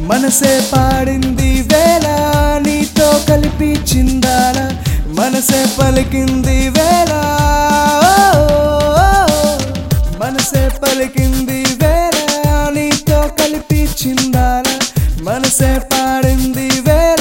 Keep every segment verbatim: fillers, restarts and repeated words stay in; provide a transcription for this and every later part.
మనసే పాడింది వేళ నీతో కలిపి చిందాల మనసే పలికింది వేళ మనసే పలికింది వేళ నీతో కలిపి చిందాల మనసే పాడింది వేళ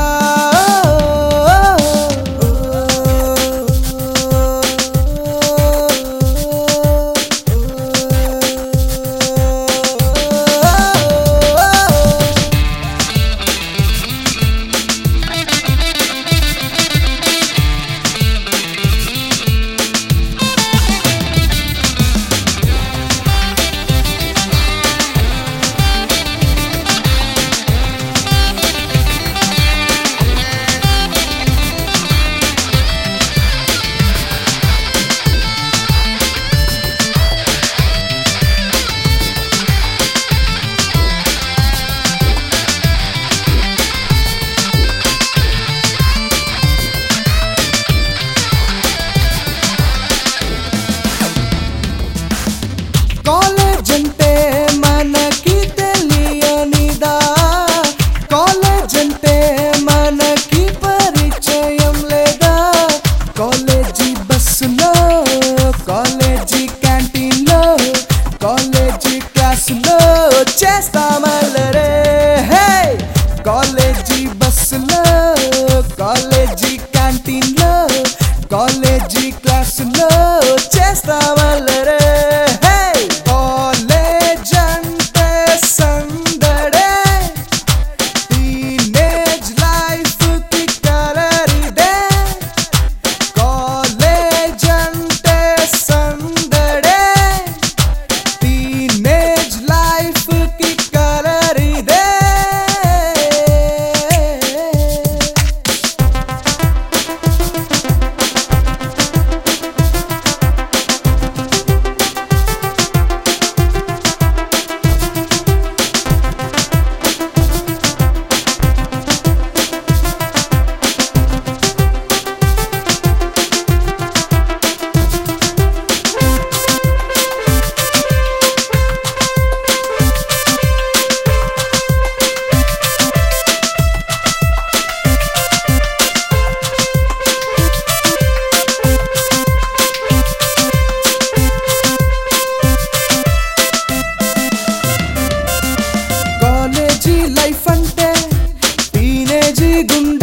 కాలేజ్ అంటే మనకి తెలియనిదా కాలేజ్ అంటే మనకి పరిచయం లేదా కాలేజీ బస్సులో కాలేజీ క్యాంటీన్లో కాలేజీ క్లాసులో చేస్తామల్లరే హే కాలేజీ బస్సులో కాలేజీ క్యాంటీన్లో కాలేజీ క్లాసులో చేస్తామల్లరే లైఫ్ అంటే టీనేజీ గుండె